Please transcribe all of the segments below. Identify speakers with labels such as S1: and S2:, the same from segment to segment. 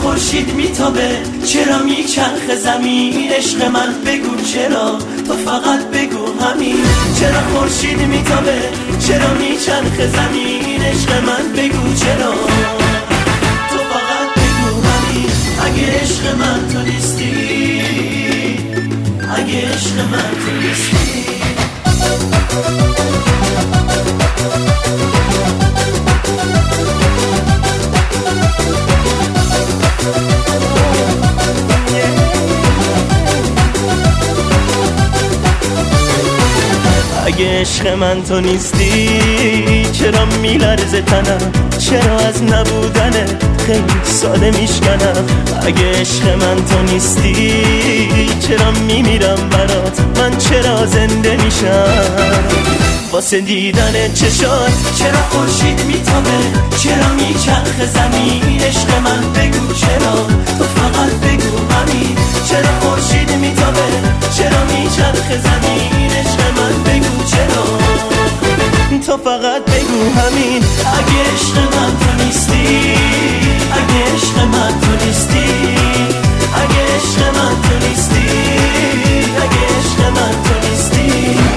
S1: خورشید میتابه، چرا میچرخه زمین؟ عشق من بگو چرا، تو فقط بگو همین. چرا خورشید میتابه، چرا میچرخه زمین؟ عشق من بگو چرا، تو فقط بگو همین. اگه عشق من تو نیستی، اگه عشق من تو نیستی. اگه عشق من تو نیستی، چرا میلرزه تنم؟ چرا از نبودنه خیلی ساده میشکنم؟ اگه عشق من تو نیستی، چرا میمیرم برات؟ من چرا زنده میشم واسه دیدن چشات؟ چرا خورشید میتابه، چرا میچرخه زمین؟ عشق من بگو چرا، تو فقط بگو همین. چرا خورشید میتابه، چرا میچرخه زمین؟ عشق من بگو چرا، تو فقط بگو همین. اگه عشق من تو نیستی، اگه عشق من تو نیستی، اگه عشق من تو نیستی، اگه عشق من تو نیستی.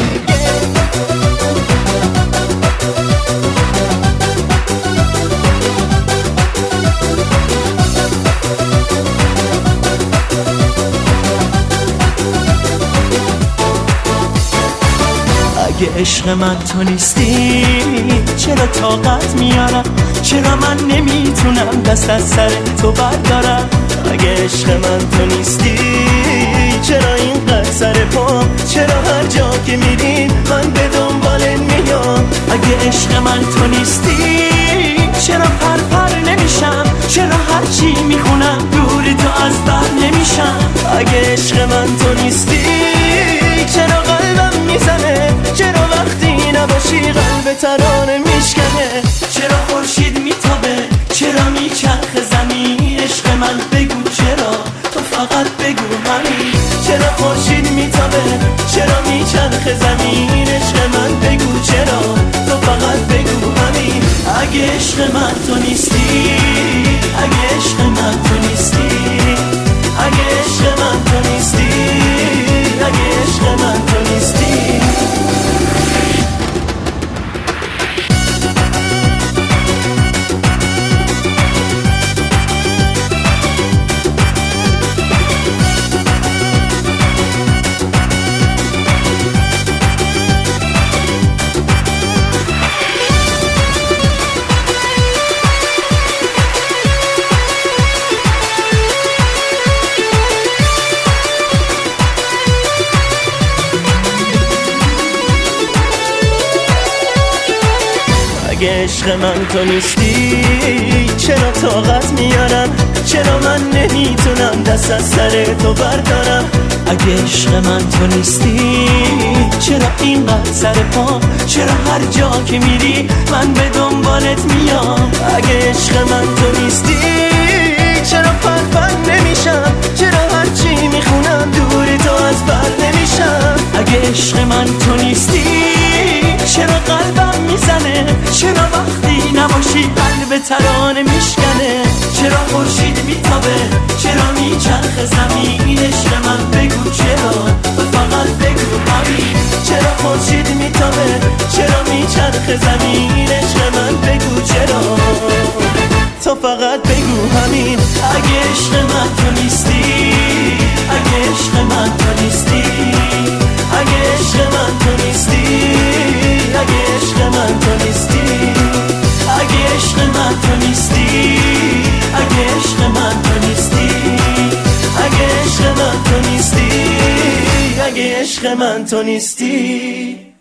S1: اگه عشق من تو نیستی، چرا طاقت میارم؟ چرا من نمیتونم دست از سر تو بردارم؟ اگه عشق من تو نیستی، چرا اینقدر سر پا؟ چرا هر جا که میری من به دنبالت میام؟ اگه عشق من تو نیستی، چرا پر نمیشم؟ چرا هرچی میخونم دور تو از بر نمیشم؟ اگه عشق من تو نیستی، چرا قلبم میزنه؟ چرا وقتی نباشی قلب ترانه میشکنه؟ چرا خورشید میتابه، چرا میچرخه زمین؟ عشق من بگو چرا، تو فقط بگو همین. چرا خورشید میتابه، چرا میچرخه زمین؟ عشق من بگو چرا، تو فقط بگو همین. اگه عشق من تو نیستی، اگه عشق من تو نیستی، اگه عشق من تو نیستی، اگه عشق من تو نیستی. اگه عشق من تو نیستی، چرا طاقت میارم؟ چرا من نمیتونم دست از سر تو بردارم؟ اگه عشق من تو نیستی، چرا اینقدر سر پا؟ چرا هر جا که میری من به دنبالت میام؟ اگه عشق من تو نیستی، چرا پر نمیشم؟ چرا هرچی میخونم دور تو از بر نمیشم؟ اگه عشق من تو نیستی، چرا قلبم میزنه؟ چرا وقتی نباشی قلب ترانه میشکنه؟ چرا خورشید میتابه، چرا میچرخه زمین؟ عشق من بگو چرا، تو فقط بگو همین. چرا خورشید میتابه، چرا میچرخه زمین؟ عشق من بگو چرا، تو فقط بگو همین. اگه عشق من تو نیستی، اگه عشق من تو نیستی، اگه عشق من تو نیستی، اگه عشق من تو نیستی، اگه عشق من تو نیستی، اگه عشق من تو نیستی، اگه عشق من تو نیستی، اگه عشق من تو نیستی.